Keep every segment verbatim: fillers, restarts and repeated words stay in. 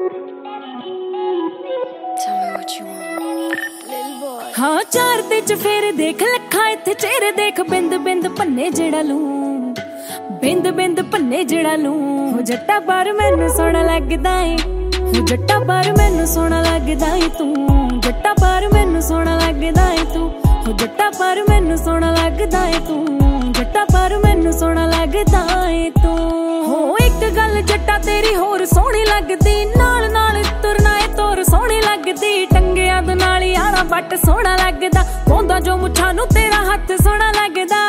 हाँ चार ते चफेरे देख लखा इत्थे चेहरे देख बिंद बिंद भन्ने जेड़ा लू बिंद बिंद भन्ने जेड़ा लू हो जट्टा पर मैनू सोहना लगदा है हो जट्टा पर मैनू सोहना लगदा है तू जट्टा पर मैनू सोहना लगदा है तू हो जट्टा पर मैनू सोहना लगदा है तू जट्टा पर मैनू सोहना लगदा है तू हो एक गल जट्टा तेरी होर सोहनी लगदी नाल नाल तुरना ए तोर सोहनी लगदी टंगिया दे नाल यारा बट सोहना लगदा पौंदा जो मुछां नू तेरा हथ सोहना लगदा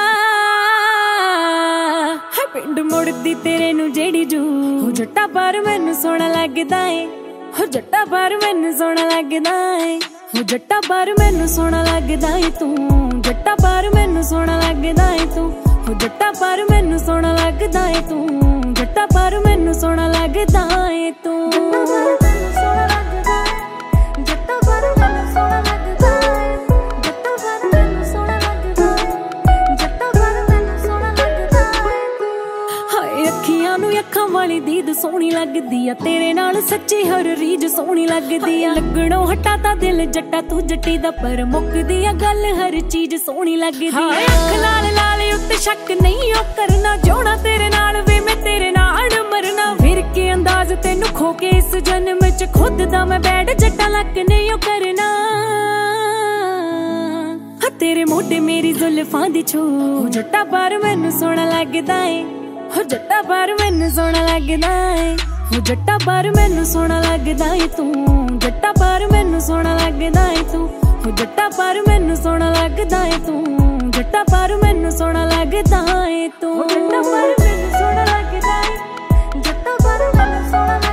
है पिंड मुड़दी तेरे नू जेड़ी जू हो जट्टा पर मैनू सोहना लगदा है हो जट्टा पर मैनू सोहना लगदा है हो जट्टा पर मैनू सोहना लगदा है तू जट्टा पर मैनू सोहना लगदा है तू हो जट्टा पर मैनू सोहना लगदा है तू जट्टा पर मैनू सोहना लगदा है तू अखां वाली दीद सोहनी लगदी आ तेरे नाल सच्ची हर रीज सोहनी लगदी आ लगणों हटा ता दिल जट्टा तू जट्टी दा पर मुकदी आ गल हर चीज सोहनी लगदी आ अख लाल लाल उत्ते शक नहीं ओ करना जोड़ा तेरे नाल वे मैं तेरे नाल मरना फिर के अंदाज तेनू खो के इस जन्म च खुद दा मैं बैठ जट्टा लक नहीं ओ करना तेरे मोढे मेरी जुल्फां दी छू जट्टा पर मैनू सोहना लगदा है हो जट्टा पर मैनू सोहना लगदा है हो जट्टा पर मैनू सोहना लगदा है तू जट्टा पर मैनू सोहना लगदा है तू हो जट्टा पर मैनू सोहना लगदा है तू जट्टा पर मैनू सोहना लगदा है तू जट्टा पर मैनू सोहना लगदा है जट्टा पर मैनू सोहना